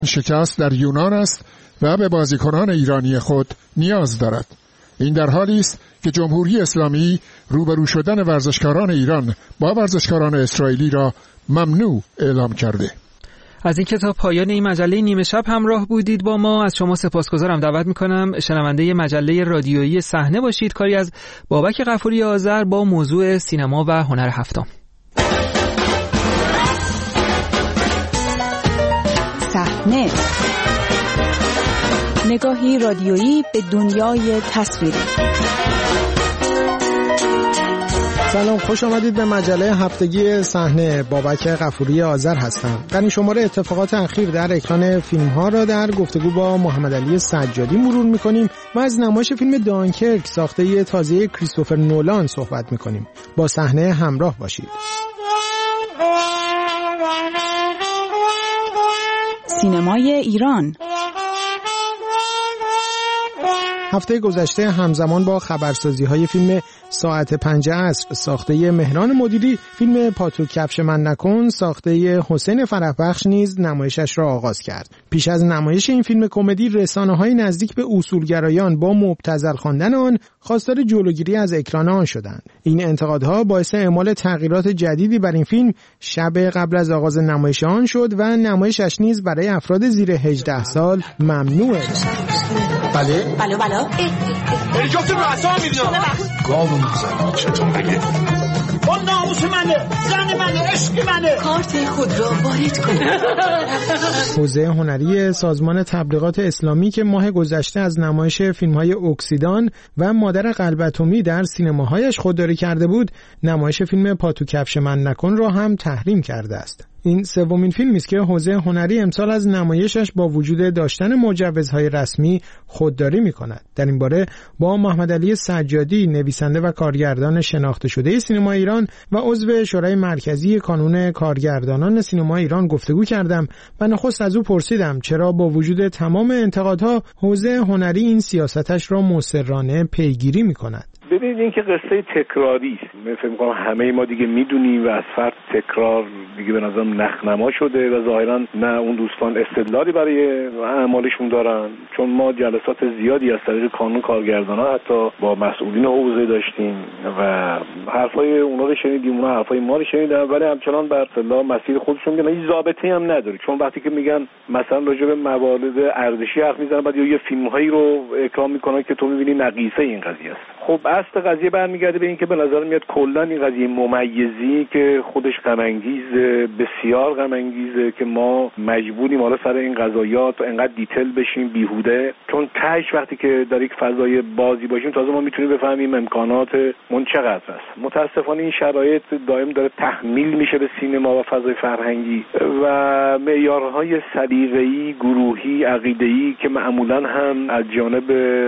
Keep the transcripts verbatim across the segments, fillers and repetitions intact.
شکست در یونان است و به بازیکنان ایرانی خود نیاز دارد. این در حالی است که جمهوری اسلامی روبرو شدن ورزشکاران ایران با ورزشکاران اسرائیلی را ممنوع اعلام کرده. از این که تا پایان این مجله نیمه شب همراه بودید با ما، از شما سپاسگزارم. دعوت میکنم شنونده مجله رادیویی صحنه باشید، کاری از بابک غفوری آذر با موضوع سینما و هنر هفتم. صحنه، نگاهی رادیویی به دنیای تصویری. سلام، خوش آمدید به مجله هفتگی صحنه. بابک غفوری آذر هستم. در این شماره اتفاقات اخیر در اکران فیلم ها را در گفتگو با محمد علی سجادی مرور میکنیم و از نمایش فیلم دانکرک ساخته تازه کریستوفر نولان صحبت میکنیم. با صحنه همراه باشید. سینمای ایران. هفته گذشته همزمان با خبرسازی‌های فیلم ساعت پنج عصر ساخته مهران مدیری، فیلم پاتو کفش من نکن ساخته حسین فرحبخش نیز نمایشش را آغاز کرد. پیش از نمایش این فیلم کمدی، رسانه‌های نزدیک به اصولگرایان با مبتذل خواندن آن خواستار جلوگیری از اکران آن شدند. این انتقادها باعث اعمال تغییرات جدیدی بر این فیلم شب قبل از آغاز نمایش آن شد و نمایشش نیز برای افراد زیر هجده سال ممنوعه. بله بله بله هلیکوپتر رو اصلا میبینم گاو میزنی چطور بگه اون ناموس منه، زن منه، عشق منه. کارت خود را وارد کن. حوزه هنری سازمان تبلیغات اسلامی که ماه گذشته از نمایش فیلم‌های اکسیدان و مادر قلب اتمی در سینماهایش خودداری کرده بود، نمایش فیلم پاتو کفش من نکن را هم تحریم کرده است. این سومین فیلمی است که حوزه هنری امسال از نمایشش با وجود داشتن مجوزهای رسمی خودداری می‌کند. در این باره با محمد علی سجادی، نویسنده و کارگردان شناخته شده سینما ایران و عضو شورای مرکزی کانون کارگردانان سینما ایران گفتگو کردم و نخست از او پرسیدم چرا با وجود تمام انتقادها حوزه هنری این سیاستش را مصرانه پیگیری می‌کند. ببینید این که قصه تکراری است. من فکر می‌کنم همه ما دیگه میدونیم و از فرد تکرار دیگه به نظرم نخنما شده و ظاهرا نه اون دوستان استدلالی برای اعمالشون دارن، چون ما جلسات زیادی از طریق کانون کارگردانان حتی با مسئولین حوزه داشتیم و حرفای اونا رو شنیدیم، اونا حرفای ما رو شنیدن، ولی همچنان بر اصطلاح مسیر خودشون میگن هیچ ضابطه‌ای هم نداره. چون وقتی که میگن مثلا راجع به موارد ارزشی حرف میزنن، بعد یه فیلم‌هایی رو اکرام میکنن که تو می‌بینی نقیصه این قضیه است. خب اصل قضیه برمیگرده به این که به نظر میاد کلا این قضیه ممیزی که خودش غم انگیزه، بسیار غم انگیزه که ما مجبوریم حالا سر این قضایات انقدر دیتیل بشیم بیهوده، چون تهش وقتی که در یک فضای بازی باشیم تازه ما میتونیم بفهمیم امکانات من چقدر است. متاسفانه این شرایط دائم داره تحمیل میشه به سینما و فضای فرهنگی و معیارهای سلیقه‌ای، گروهی، عقیده‌ای که معمولاً هم از جانب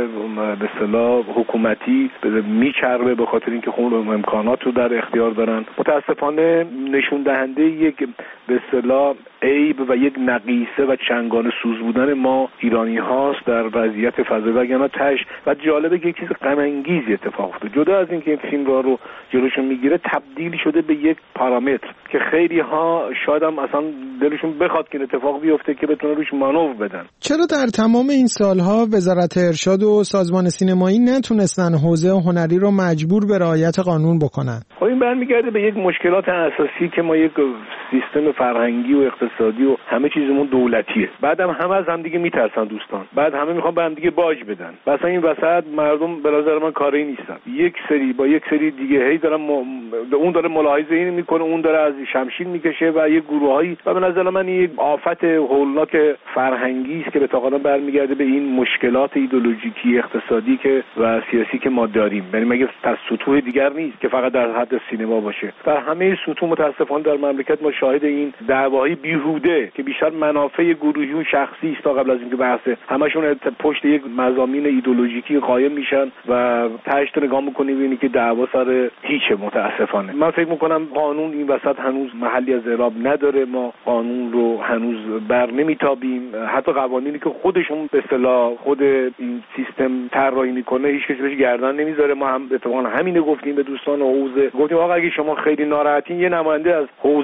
به اصطلاح حکومتی میچربه به خاطر اینکه خود امکانات رو در اختیار دارن، متاسفانه نشون دهنده یک به اصطلاح عیب و یک نقیصه و چنگانه سوز بودن ما ایرانی هاست در وضعیت فضایی وگرنه تاش. و جالبه که یک چیز غم انگیزی اتفاق افتاد، جدا از اینکه این فیلم را رو جلوشون میگیره تبدیل شده به یک پارامتر که خیلی ها شاید هم اصلا دلشون بخواد که اتفاق بیفته که بتونه روش مانور بدن. چرا در تمام این سالها وزارت ارشاد و سازمان سینمایی نتونستن حوزه هنری رو مجبور به رعایت قانون بکنن؟ خب این برمیگرده به یک مشکلات اساسی که ما یک سیستم فرهنگی و اقتصادی و همه چیزمون دولتیه. بعدم همه از هم دیگه میترسن دوستان، بعد همه میخوان به هم دیگه باج بدن. مثلا این وسط مردم به نظر من کاری نیستن، یک سری با یک سری دیگه هی دارن م... اون داره ملاحظه این میکنه، اون داره از شمشیر میکشه و یک گروهایی و به نظر من این یک آفت هولناک فرهنگی است که به تقاضا برمیگرده به این مشکلات ایدئولوژیکی اقتصادی که و سیاسی که ما داریم. یعنی مگه سطوح دیگر نیست که فقط در حد سینما باشه. در همه سطوح متاسفانه در مملکت ما شاهد این دعواهای بیهوده که بیشتر منافع گروهی و شخصی است تا قبل از اینکه بحث همشون پشت یک مضامین ایدئولوژیکی قائم میشن و تهش تو نگاه می‌کنی می‌بینی که دعوا سر هیچه. متاسفانه من فکر می‌کنم قانون این وسط هنوز محلی از اعراب نداره، ما قانون رو هنوز بر نمیتابیم. حتی قوانینی که خودشون به اصطلاح خود این سیستم طراحی میکنه هیچ کسی بهش گردن نمیذاره. ما هم اتفاقا همین گفتیم به دوستان حوزه، گفتیم آقا اگه شما خیلی ناراحتین یه نماینده از حوزه بذارین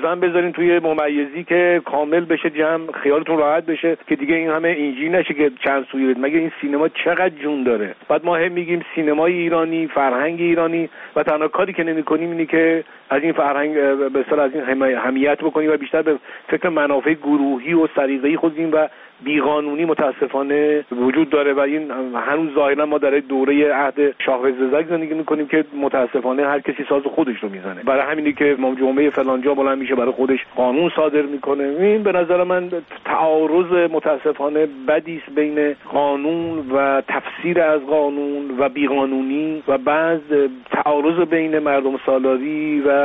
بذارین توی ممیزی که کامل بشه جمع، خیالتون راحت بشه که دیگه این همه اینجی نشه که چند سویه بده. مگه این سینما چقدر جون داره؟ بعد ما هم میگیم سینمای ایرانی، فرهنگ ایرانی، و تنها کاری که نمی‌کنیم اینه که از این فرهنگ به اصطلاح از این حمایت بکنیم و بیشتر به فکر منافع گروهی و سلیقه‌ای خودیم و بیقانونی متاسفانه وجود داره و این هنوز ظاهرا ما در دوره عهد شاه رضا زندگی میکنیم که متاسفانه هر کسی ساز خودش رو میزنه. برای همینی که ما جمعه فلانجا بلند میشه برای خودش قانون صادر میکنه. این به نظر من تعارض متاسفانه بدی است بین قانون و تفسیر از قانون و بیقانونی و بعض تعارض بین مردم سالاری و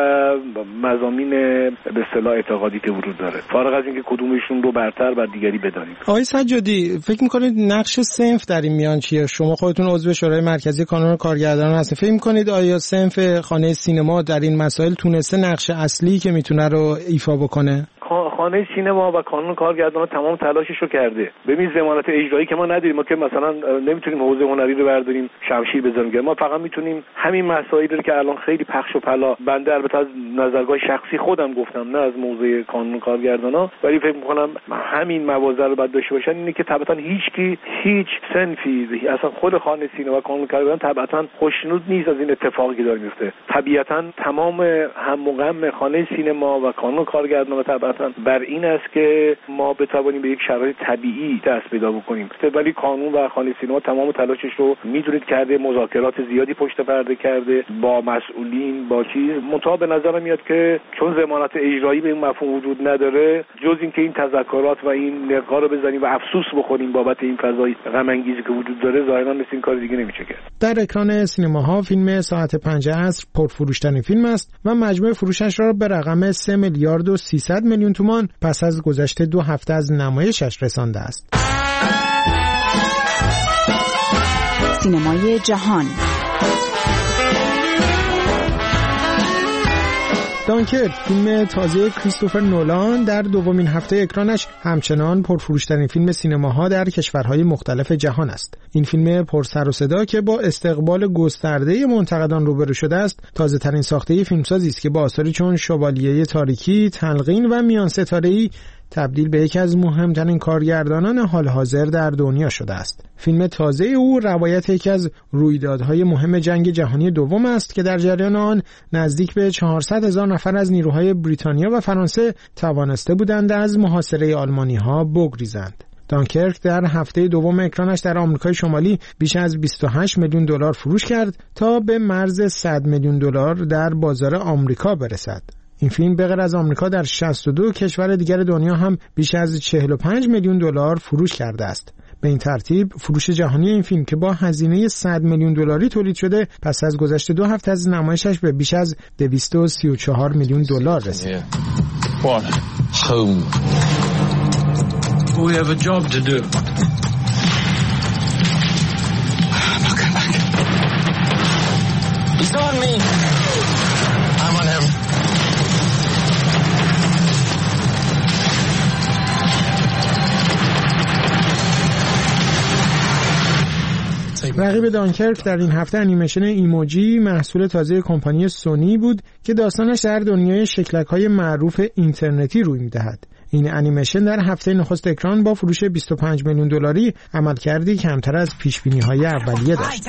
مضامین به اصطلاح اعتقادی که وجود داره، فارغ از اینکه کدومشون رو برتر بر دیگری بدانیم. آقای سجادی، فکر میکنید نقش صنف در این میان چیه؟ شما خودتون عضو شورای مرکزی کانون کارگردانان هستید. فکر میکنید آیا صنف خانه سینما در این مسائل تونسته نقش اصلی که میتونه رو ایفا بکنه؟ خانه سینما و کانون کارگردانان تمام تلاشش رو کرده. ببین ضمانت اجرایی که ما نداریم، ما که مثلا نمیتونیم حوزه هنری رو برداریم شمشیر بزنیم، ما فقط میتونیم همین مسائلی رو که الان خیلی پخش و پلا، بنده البته از نظرگاه شخصی خودم گفتم نه از موضوع کانون کارگردانان، ولی فکر میکنم همین مواضع رو باید داشته باشن، اینه که طبعا هیچ کی هیچ صنفی اصلا خود خانه سینما و کانون کارگردانان طبعا خوشنود نیست از این اتفاقی که داره میفته. طبیعتا تمام هم و غم خانه سینما و کانون کارگردانان طبعا بر این است که ما بتوانیم به یک شرایط طبیعی دست پیدا بکنیم، ولی کانون و خانه سینما تمام تلاشش رو میدونید کرده، مذاکرات زیادی پشت پرده کرده با مسئولین با چیز. منتها به نظر میاد که چون ضمانت اجرایی به این مفهوم وجود نداره، جز اینکه این تذکرات و این نقا رو بزنیم و افسوس بخوریم بابت این فضای غم انگیزی که وجود داره، ظاهرا مثل این کار دیگه نمیشه کرد. در اکران سینماها فیلم ساعت پنج عصر پرفروش‌ترین فیلم است و مجموع فروشش را به رقم سه میلیارد و سیصد میلیون تومان پس از گذشته دو هفته از نمایشش رسانده است. سینمای جهان. دانکرک، فیلم تازه کریستوفر نولان، در دومین هفته اکرانش همچنان پرفروشترین فیلم سینماها در کشورهای مختلف جهان است. این فیلم پر سر و صدا که با استقبال گسترده منتقدان روبرو شده است، تازه‌ترین ساخته فیلمسازی است که با آثاری چون شوالیه تاریکی، تلقین و میان ستاره‌ای تبدیل به یکی از مهمترین کارگردانان حال حاضر در دنیا شده است. فیلم تازه او روایت یکی از رویدادهای مهم جنگ جهانی دوم است که در جریان آن نزدیک به چهارصد هزار نفر از نیروهای بریتانیا و فرانسه توانسته بودند از محاصره آلمانی‌ها بگریزند. دانکرک در هفته دوم اکرانش در آمریکای شمالی بیش از بیست و هشت میلیون دلار فروش کرد تا به مرز صد میلیون دلار در بازار آمریکا برسد. این فیلم به غیر از آمریکا در شصت و دو کشور دیگر دنیا هم بیش از چهل و پنج میلیون دلار فروش کرده است. به این ترتیب فروش جهانی این فیلم که با هزینه صد میلیون دلاری تولید شده، پس از گذشت دو هفته از نمایشش به بیش از دویست و سی و چهار میلیون دلار رسید. What? Home. We have a job to do. Now come back. He's on me. I'm on him. رقیب دانکرک در این هفته انیمیشن ایموجی، محصول تازه کمپانی سونی بود که داستانش در دنیای شکلک‌های معروف اینترنتی روی می‌دهد. این انیمیشن در هفته نخست اکران با فروش بیست و پنج میلیون دلاری عملکردی کمتر از پیش‌بینی‌های اولیه داشت.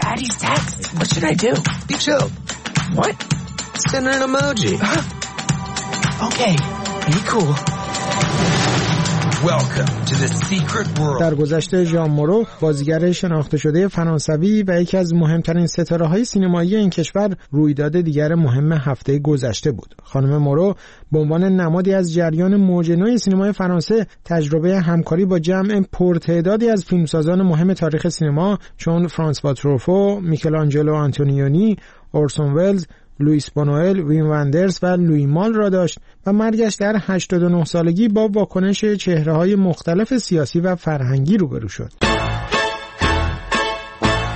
در گذشته ژان مورو، بازیگر شناخته شده فرانسوی و یکی از مهمترین ستاره‌های سینمایی این کشور، رویداد دیگر مهم هفته گذشته بود. خانم مورو به عنوان نمادی از جریان موج نو سینمای فرانسه تجربه همکاری با جمع پرتعدادی از فیلمسازان مهم تاریخ سینما چون فرانسوا تروفو، میکلانجلو آنتونیونی، اورسون ولز، لوئیس بونوئل، ویم وندرس و لوی مال را داشت و مرگش در هشتاد و نه سالگی با واکنش چهره‌های مختلف سیاسی و فرهنگی روبرو شد.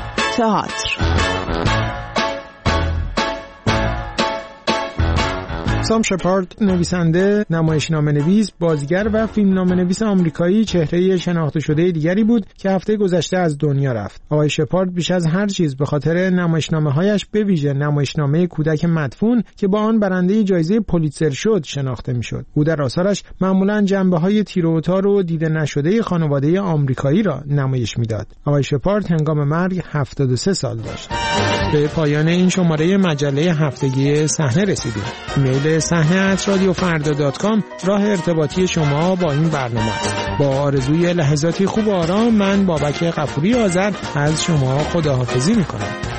تئاتر. سام شپارد نویسنده، نمایشنامه نویس، بازیگر و فیلمنامه نویس آمریکایی چهره شناخته شده دیگری بود که هفته گذشته از دنیا رفت. آقای شپارد بیش از هر چیز به خاطر نمایشنامه‌هایش به ویژه نمایشنامه کودک مدفون که با آن برنده جایزه پولیتزر شد شناخته می‌شد. او در آثارش معمولاً جنبه‌های تیر و تار و دیده نشده خانواده آمریکایی را نمایش می‌داد. آقای شپارد هنگام مرگ هفتاد و سه سال داشت. به پایان این شماره مجله هفتگی صحنه رسیدیم. ایمیل صحنه ات رادیو فردا دات کام راه ارتباطی شما با این برنامه است. با آرزوی لحظاتی خوب و آرام، من بابک غفوری آذر از شما خداحافظی می‌کنم.